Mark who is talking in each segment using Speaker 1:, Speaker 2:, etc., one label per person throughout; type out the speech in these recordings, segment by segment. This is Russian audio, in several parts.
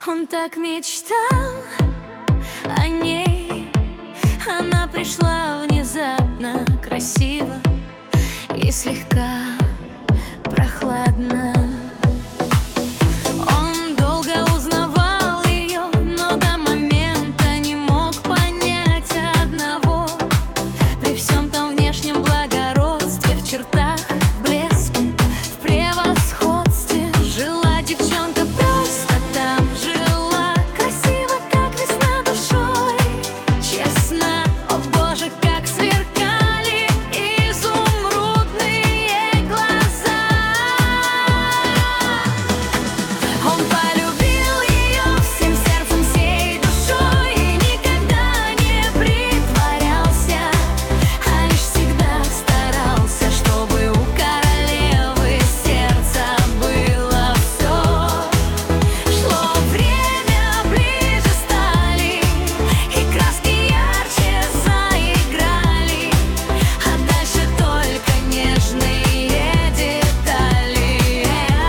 Speaker 1: Он так мечтал о ней. Она пришла внезапно, красиво и слегка прохладно. Он долго узнавал ее, но до момента не мог понять одного: при всем том внешнем благородстве, в чертах, в блеске, в превосходстве, жила девчонка просто там, жила красиво, как весна, душой честно. О боже, как сверкали изумрудные глаза. Он полюбил ее всем сердцем, всей душой, и никогда не притворялся, а лишь всегда старался, чтобы у королевы сердца было все. Шло время, ближе стали, и краски ярче заиграли, а дальше только нежные детали.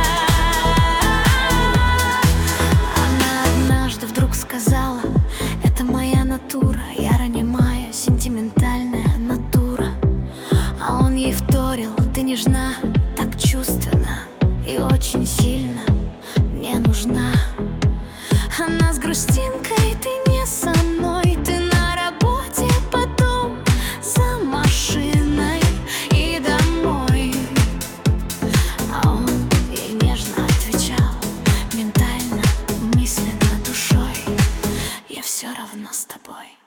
Speaker 1: Она однажды вдруг сказала: это моя натура, я ранимая, сентиментальная натура. А он ей вторил: ты нежна, так чувственно и очень сильно мне нужна. Она с грустинкой: ты не со мной, ты на работе, потом за машиной и домой. А он ей нежно отвечал, ментально, мысленно, душой: я все равно с тобой.